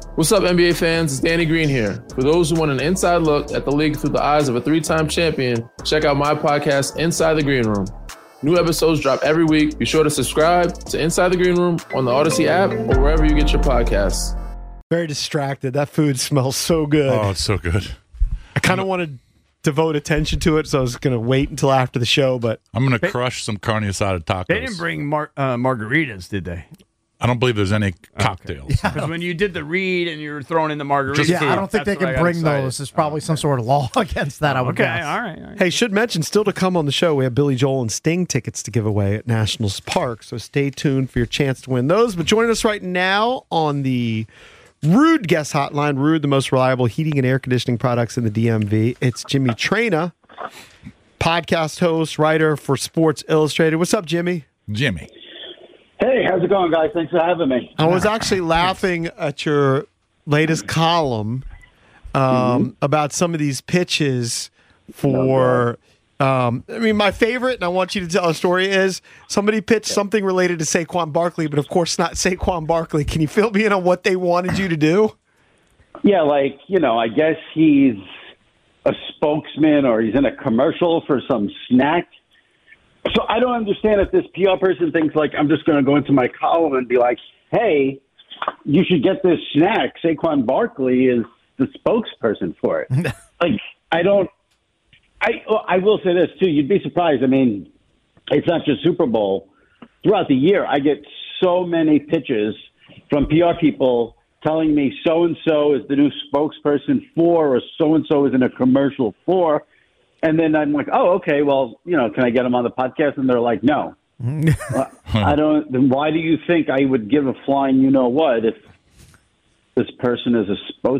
What's up, NBA fans? It's Danny Green here. For those who want an inside look at the league through the eyes of a three-time champion, check out my podcast, Inside the Green Room. New episodes drop every week. Be sure to subscribe to Inside the Green Room on the Odyssey app or wherever you get your podcasts. Very distracted. That food smells so good. Oh, it's so good. I kind of want to devote attention to it, so I was going to wait until after the show, but I'm going to crush some carne asada tacos. They didn't bring margaritas, did they? I don't believe there's any cocktails. Because when you did the read and you were throwing in the margaritas. Just I don't think they can bring those. There's probably some sort of law against that, I would guess. All right. hey, should mention, still to come on the show, we have Billy Joel and Sting tickets to give away at Nationals Park, so stay tuned for your chance to win those. But joining us right now on the Rude Guest Hotline, Rude, the most reliable heating and air conditioning products in the DMV, it's Jimmy Traina, podcast host, writer for Sports Illustrated. What's up, Jimmy? Jimmy. Hey, how's it going, guys? Thanks for having me. I was actually laughing at your latest column about some of these pitches for my favorite, and I want you to tell a story, is somebody pitched something related to Saquon Barkley, but of course not Saquon Barkley. Can you fill me in on what they wanted you to do? Yeah, I guess he's a spokesman or he's in a commercial for some snack. So I don't understand if this PR person thinks, I'm just going to go into my column and be like, hey, you should get this snack. Saquon Barkley is the spokesperson for it. I will say this, too. You'd be surprised. I mean, it's not just Super Bowl. Throughout the year, I get so many pitches from PR people telling me so-and-so is the new spokesperson for, or so-and-so is in a commercial for. And then I'm like, oh, okay, well, can I get them on the podcast? And they're like, no. I don't. Then why do you think I would give a flying what if this person is a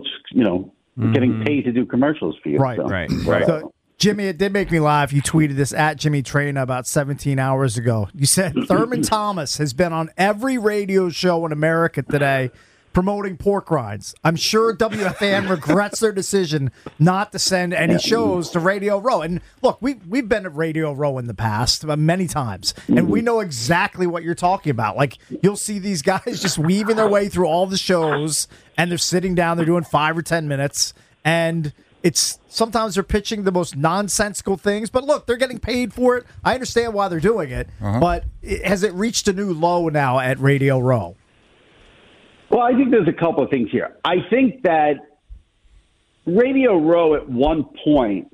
getting paid to do commercials for you? Right. So, Jimmy, it did make me laugh. You tweeted this at Jimmy Traina about 17 hours ago. You said Thurman Thomas has been on every radio show in America today promoting pork rinds. I'm sure WFAN regrets their decision not to send any shows to Radio Row. And look, we've been at Radio Row in the past many times, and we know exactly what you're talking about. You'll see these guys just weaving their way through all the shows, and they're sitting down, they're doing 5 or 10 minutes, and it's sometimes they're pitching the most nonsensical things. But look, they're getting paid for it. I understand why they're doing it, but has it reached a new low now at Radio Row? Well, I think there's a couple of things here. I think that Radio Row at one point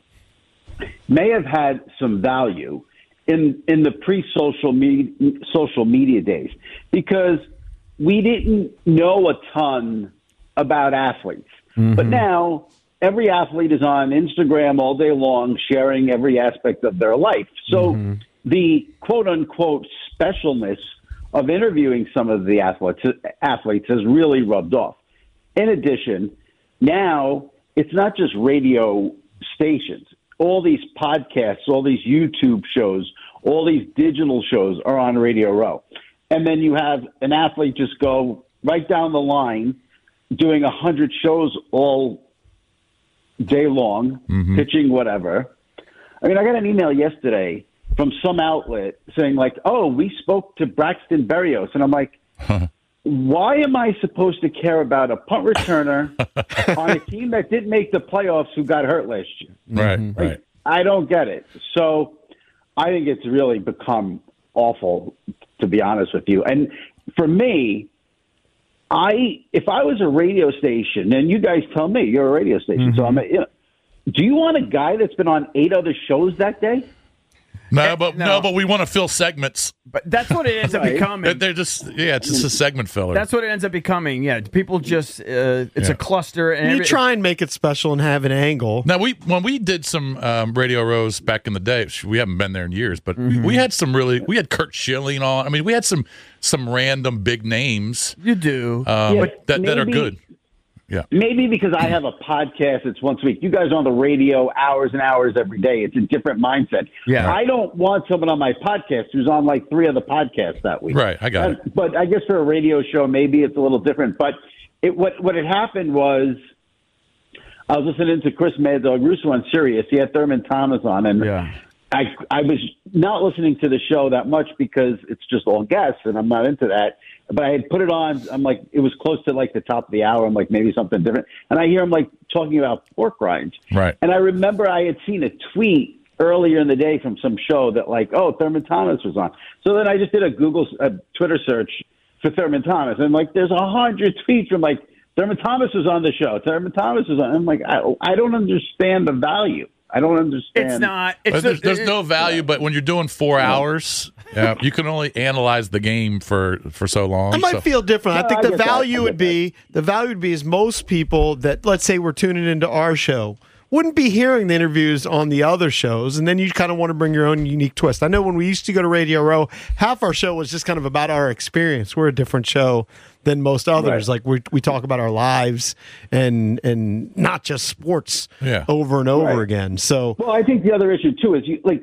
may have had some value in the pre-social media days, because we didn't know a ton about athletes. But now every athlete is on Instagram all day long sharing every aspect of their life. So the quote-unquote specialness of interviewing some of the athletes has really rubbed off. In addition, now it's not just radio stations. All these podcasts, all these YouTube shows, all these digital shows are on Radio Row. And then you have an athlete just go right down the line doing 100 shows all day long, pitching whatever. I mean, I got an email yesterday from some outlet saying we spoke to Braxton Berrios. And I'm like, why am I supposed to care about a punt returner on a team that didn't make the playoffs who got hurt last year? Right. I don't get it. So I think it's really become awful, to be honest with you. And for me, if I was a radio station, and you guys tell me you're a radio station, so do you want a guy that's been on 8 other shows that day? No, but we want to fill segments. But that's what it ends up becoming. They're just it's just a segment filler. That's what it ends up becoming. Yeah, people just it's a cluster. And you try and make it special and have an angle. Now when we did some Radio Rows back in the day, we haven't been there in years, but we had we had Kurt Schilling on. I mean, we had some random big names. You do, that are good. Yeah. Maybe because I have a podcast that's once a week. You guys are on the radio hours and hours every day. It's a different mindset. Yeah. I don't want someone on my podcast who's on 3 other podcasts that week. Right, I got it. But I guess for a radio show, maybe it's a little different. But what had happened was I was listening to Chris Mad Dog Russo on Sirius. He had Thurman Thomas on, and I was not listening to the show that much because it's just all guests and I'm not into that. But I had put it on. I'm like, it was close to like the top of the hour. I'm like, maybe something different. And I hear him like talking about pork rinds. Right. And I remember I had seen a tweet earlier in the day from some show that like, oh, Thurman Thomas was on. So then I just did a Twitter search for Thurman Thomas. And like, there's 100 tweets from like, Thurman Thomas was on the show. Thurman Thomas was on. I'm like, I don't understand the value. I don't understand. It's not. There's no value, but when you're doing 4 hours, you can only analyze the game for so long. It might feel different. I think I the get value would be is most people that, let's say, we're tuning into our show wouldn't be hearing the interviews on the other shows, and then you kind of want to bring your own unique twist. I know when we used to go to Radio Row, half our show was just kind of about our experience. We're a different show than most others. Right. Like we talk about our lives and not just sports over and over again. So, well, I think the other issue too is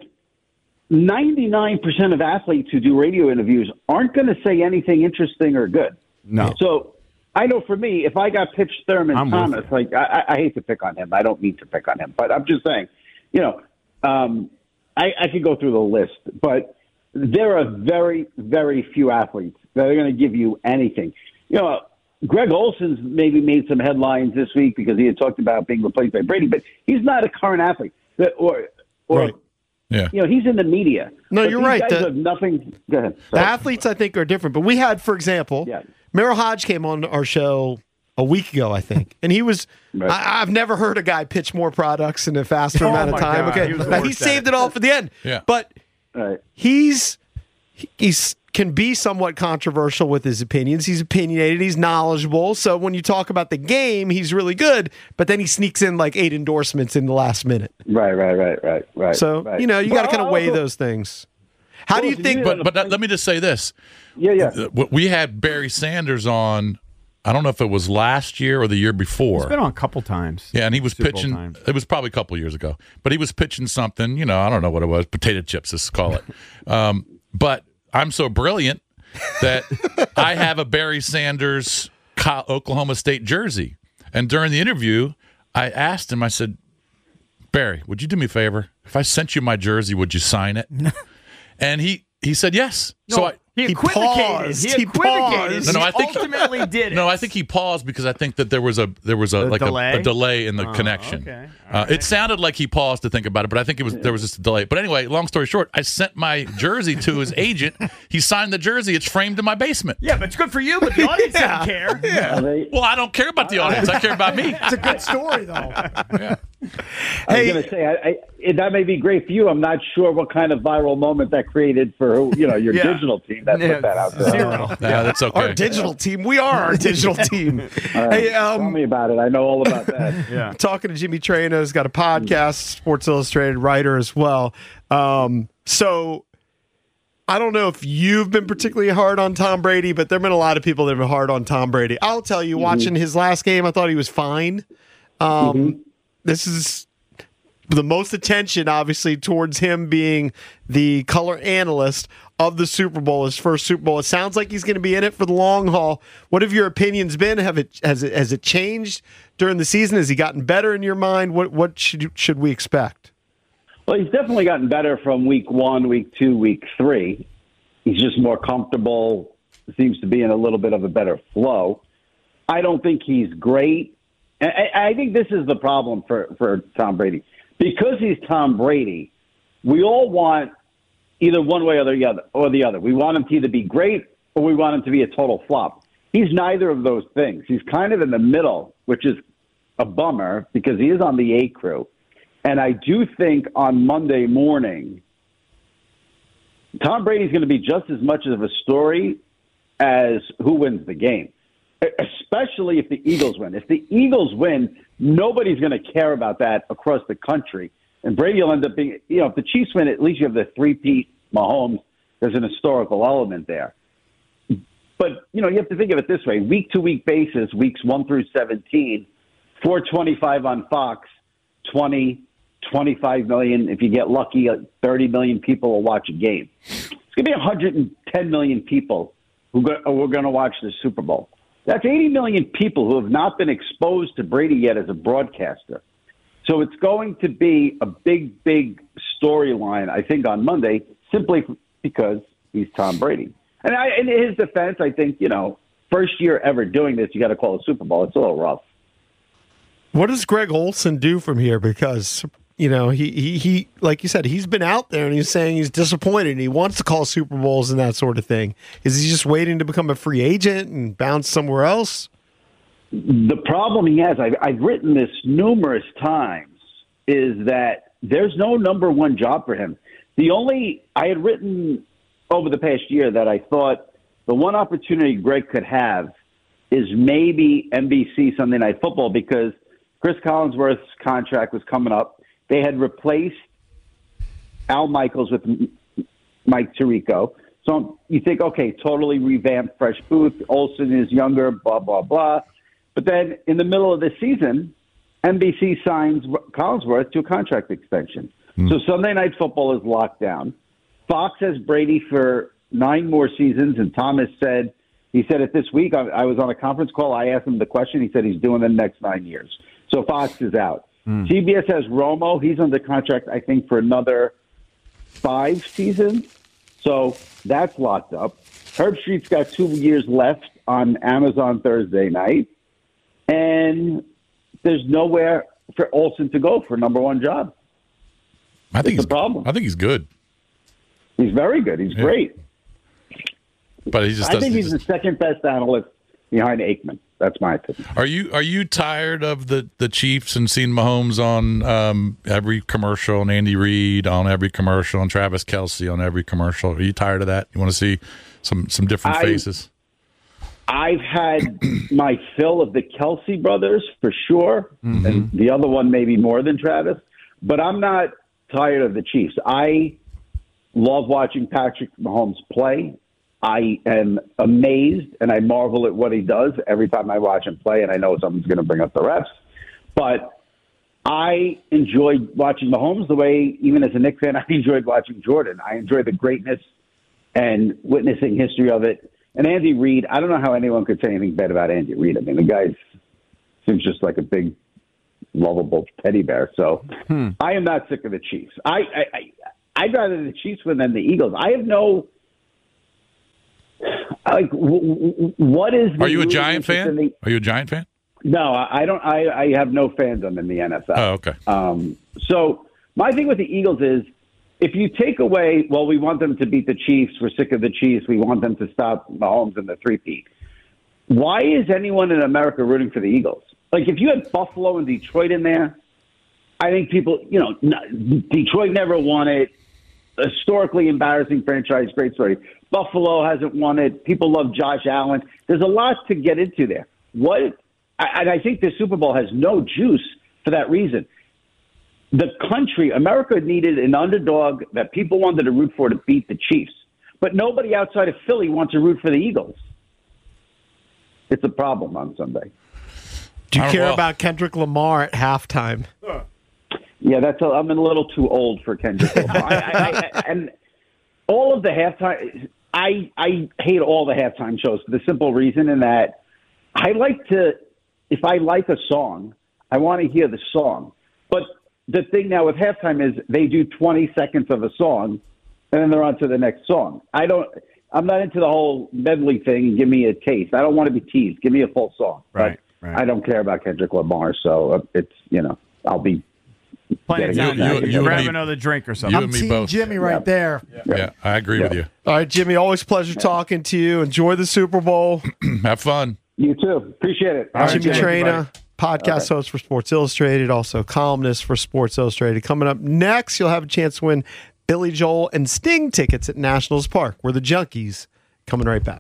99% of athletes who do radio interviews aren't going to say anything interesting or good. No. So I know for me, if I got pitched Thurman Thomas, like I hate to pick on him. I don't mean to pick on him, but I'm just saying, I could go through the list, but there are very, very few athletes that are going to give you anything. Greg Olson's maybe made some headlines this week because he had talked about being replaced by Brady, but he's not a current athlete. Right. Yeah. He's in the media. No, But you're these right. Guys have nothing. Go ahead. The athletes, I think, are different. But we had, for example, Merrill Hodge came on our show a week ago, I think, and he was. Right. I've never heard a guy pitch more products in a faster amount of time. God, Okay, now he saved it all for the end. Yeah. But Right. he's can be somewhat controversial with his opinions. He's opinionated. He's knowledgeable. So when you talk about the game, he's really good. But then he sneaks in like 8 endorsements in the last minute. Right. So right. you got to kind of weigh those things. How do you think? But let me just say this. Yeah. We had Barry Sanders on. I don't know if it was last year or the year before. He's been on a couple times. Yeah, and he was Super Bowl pitching. times. It was probably a couple years ago, but he was pitching something. I don't know what it was. Potato chips, let's call it. But I'm so brilliant that I have a Barry Sanders Oklahoma State jersey. And during the interview, I asked him. I said, "Barry, would you do me a favor? If I sent you my jersey, would you sign it?" And he said yes. So He equivocated. paused. He equivocated. No, I think ultimately did it. No, I think he paused because I think that there was a delay? a delay in the connection. Okay. All right. It sounded like he paused to think about it, but I think there was just a delay. But anyway, long story short, I sent my jersey to his agent. He signed the jersey. It's framed in my basement. Yeah, but it's good for you, but the audience doesn't care. Yeah. Well, I don't care about the audience. I care about me. It's a good story, though. Yeah. I was going to say, that may be great for you. I'm not sure what kind of viral moment that created for your digital team that put that out there. Zero. Yeah, that's okay. Our digital team. We are our digital team. All right. Hey, Tell me about it. I know all about that. Yeah. talking to Jimmy Traina, has got a podcast, Sports Illustrated writer as well. So I don't know if you've been particularly hard on Tom Brady, but there have been a lot of people that have been hard on Tom Brady. I'll tell you, watching his last game, I thought he was fine. This is the most attention, obviously, towards him being the color analyst of the Super Bowl, his first Super Bowl. It sounds like he's going to be in it for the long haul. What have your opinions been? Has it changed during the season? Has he gotten better in your mind? What should we expect? Well, he's definitely gotten better from week 1, week 2, week 3. He's just more comfortable, seems to be in a little bit of a better flow. I don't think he's great. I think this is the problem for Tom Brady. Because he's Tom Brady, we all want either one way or the other. We want him to either be great or we want him to be a total flop. He's neither of those things. He's kind of in the middle, which is a bummer because he is on the A crew. And I do think on Monday morning, Tom Brady's going to be just as much of a story as who wins the game, especially if the Eagles win. If the Eagles win, nobody's going to care about that across the country. And Brady will end up being, if the Chiefs win, at least you have the three-peat Mahomes. There's an historical element there. But, you have to think of it this way. Week-to-week basis, weeks 1 through 17, 425 on Fox, 20, 25 million. If you get lucky, 30 million people will watch a game. It's going to be 110 million people who are going to watch the Super Bowl. That's 80 million people who have not been exposed to Brady yet as a broadcaster. So it's going to be a big, big storyline, I think, on Monday, simply because he's Tom Brady. And in his defense, I think, first year ever doing this, you got to call a Super Bowl. It's a little rough. What does Greg Olson do from here? Because, he like you said, he's been out there and he's saying he's disappointed. And he wants to call Super Bowls and that sort of thing. Is he just waiting to become a free agent and bounce somewhere else? The problem he has, I've written this numerous times, is that there's no number one job for him. I had written over the past year that I thought the one opportunity Greg could have is maybe NBC Sunday Night Football, because Chris Collinsworth's contract was coming up. They had replaced Al Michaels with Mike Tirico. So you think, okay, totally revamped, fresh booth. Olsen is younger, blah, blah, blah. But then in the middle of the season, NBC signs Collinsworth to a contract extension. So Sunday Night Football is locked down. Fox has Brady for 9 more seasons, and Thomas said, he said it this week. I was on a conference call. I asked him the question. He said he's doing the next 9 years. So Fox is out. CBS has Romo. He's under contract, I think, for another 5 seasons. So that's locked up. Herb Street's got 2 years left on Amazon Thursday night. And there's nowhere for Olsen to go for number one job. I think It's a problem. I think he's good. He's very good. He's great. But he just I doesn't. think he's the second best analyst behind Aikman. That's my opinion. Are you tired of the Chiefs and seeing Mahomes on every commercial and Andy Reid on every commercial and Travis Kelce on every commercial? Are you tired of that? You want to see some different faces? I've had my fill of the Kelce brothers for sure, and the other one maybe more than Travis. But I'm not tired of the Chiefs. I love watching Patrick Mahomes play. I am amazed and I marvel at what he does every time I watch him play, and I know someone's going to bring up the refs. But I enjoyed watching Mahomes the way, even as a Knicks fan, I enjoyed watching Jordan. I enjoy the greatness and witnessing history of it. And Andy Reid, I don't know how anyone could say anything bad about Andy Reid. I mean, the guy seems just like a big, lovable teddy bear. So I am not sick of the Chiefs. I'd rather the Chiefs win than the Eagles. I have no... what is... Are you a Giant fan? Are you a Giant fan? No, I don't. I have no fandom in the NFL. Oh, okay. So my thing with the Eagles is, if you take away, well, we want them to beat the Chiefs, we're sick of the Chiefs, we want them to stop Mahomes in the three-peat. Why is anyone in America rooting for the Eagles? Like, if you had Buffalo and Detroit in there, I think people, Detroit never won it. Historically embarrassing franchise, great story. Buffalo hasn't won it. People love Josh Allen. There's a lot to get into there. And I think the Super Bowl has no juice for that reason. The country, America, needed an underdog that people wanted to root for to beat the Chiefs. But nobody outside of Philly wants to root for the Eagles. It's a problem on Sunday. Do you care about Kendrick Lamar at halftime? Yeah, I'm a little too old for Kendrick Lamar. And all of the halftime, I hate all the halftime shows for the simple reason in that if I like a song, I want to hear the song. But the thing now with halftime is they do 20 seconds of a song, and then they're on to the next song. I'm not into the whole medley thing. Give me a taste. I don't want to be teased. Give me a full song. Right. I don't care about Kendrick Lamar, so it's I'll be playing getting down. you Grab and me- another drink or something. You I'm and me Team both. Jimmy right there. Yeah, I agree with you. All right, Jimmy, always pleasure talking to you. Enjoy the Super Bowl. Have fun. You too. Appreciate it. All right, Jimmy Jimmy, Traina, podcast host for Sports Illustrated, also columnist for Sports Illustrated. Coming up next, you'll have a chance to win Billy Joel and Sting tickets at Nationals Park. We're the Junkies. Coming right back.